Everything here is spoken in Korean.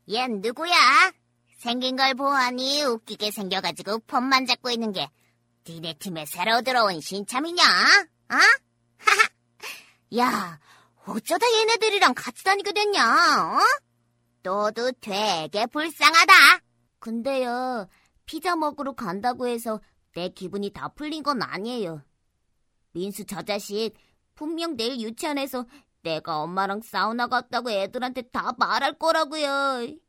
얜 누구야? 생긴 걸 보아하니 웃기게 생겨가지고 폰만 잡고 있는 게 니네 팀에 새로 들어온 신참이냐? 어? 하하. 야, 어쩌다 얘네들이랑 같이 다니게 됐냐? 어? 너도 되게 불쌍하다. 근데요, 피자 먹으러 간다고 해서 내 기분이 다 풀린 건 아니에요. 민수 저 자식 분명 내일 유치원에서 내가 엄마랑 사우나 갔다고 애들한테 다 말할 거라고요.